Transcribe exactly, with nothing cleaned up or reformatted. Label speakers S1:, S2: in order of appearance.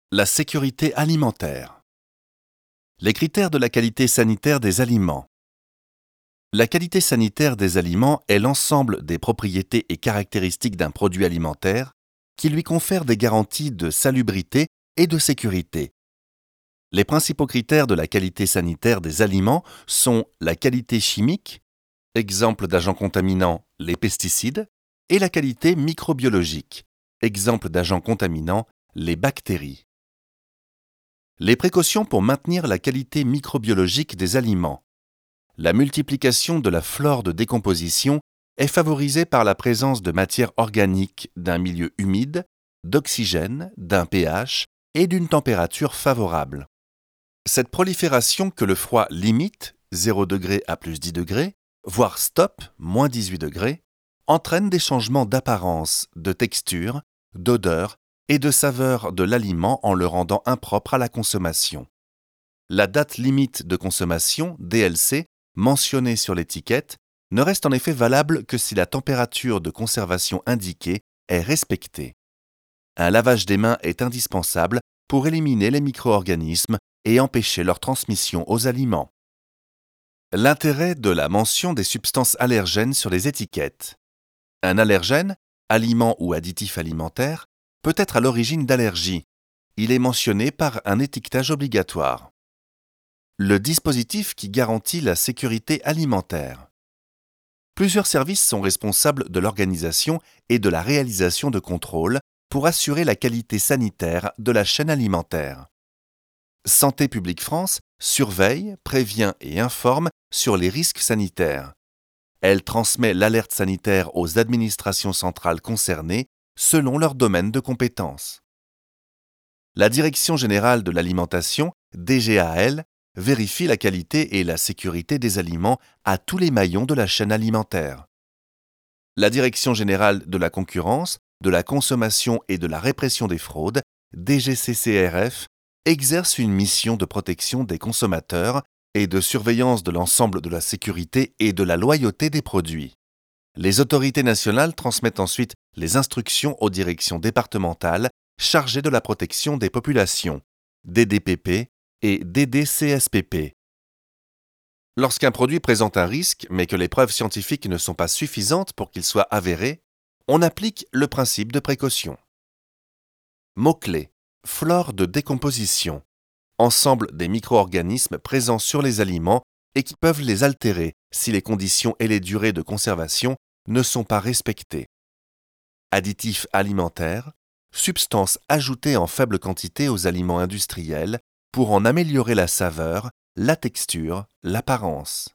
S1: La sécurité alimentaire. Les critères de la qualité sanitaire des aliments. La qualité sanitaire des aliments est l'ensemble des propriétés et caractéristiques d'un produit alimentaire qui lui confèrent des garanties de salubrité et de sécurité. Les principaux critères de la qualité sanitaire des aliments sont la qualité chimique, exemple d'agents contaminants, les pesticides, et la qualité microbiologique, exemple d'agents contaminants, les bactéries. Les précautions pour maintenir la qualité microbiologique des aliments. La multiplication de la flore de décomposition est favorisée par la présence de matières organiques d'un milieu humide, d'oxygène, d'un pH et d'une température favorable. Cette prolifération que le froid limite, zéro degré à plus dix degrés, voire stop, moins dix-huit degrés, entraîne des changements d'apparence, de texture, d'odeur et de saveur de l'aliment en le rendant impropre à la consommation. La date limite de consommation, D L C, mentionnée sur l'étiquette, ne reste en effet valable que si la température de conservation indiquée est respectée. Un lavage des mains est indispensable pour éliminer les micro-organismes et empêcher leur transmission aux aliments. L'intérêt de la mention des substances allergènes sur les étiquettes. Un allergène, aliment ou additif alimentaire, peut être à l'origine d'allergies. Il est mentionné par un étiquetage obligatoire. Le dispositif qui garantit la sécurité alimentaire. Plusieurs services sont responsables de l'organisation et de la réalisation de contrôles pour assurer la qualité sanitaire de la chaîne alimentaire. Santé publique France surveille, prévient et informe sur les risques sanitaires. Elle transmet l'alerte sanitaire aux administrations centrales concernées selon leur domaine de compétence. La Direction générale de l'alimentation, D G A L, vérifie la qualité et la sécurité des aliments à tous les maillons de la chaîne alimentaire. La Direction générale de la concurrence, de la consommation et de la répression des fraudes, D G C C R F, exerce une mission de protection des consommateurs et de surveillance de l'ensemble de la sécurité et de la loyauté des produits. Les autorités nationales transmettent ensuite les instructions aux directions départementales chargées de la protection des populations, D D P P et D D C S P P. Lorsqu'un produit présente un risque, mais que les preuves scientifiques ne sont pas suffisantes pour qu'il soit avéré, on applique le principe de précaution. Mots-clés. Flore de décomposition. Ensemble des micro-organismes présents sur les aliments et qui peuvent les altérer si les conditions et les durées de conservation ne sont pas respectées. Additifs alimentaires, substances ajoutées en faible quantité aux aliments industriels pour en améliorer la saveur, la texture, l'apparence.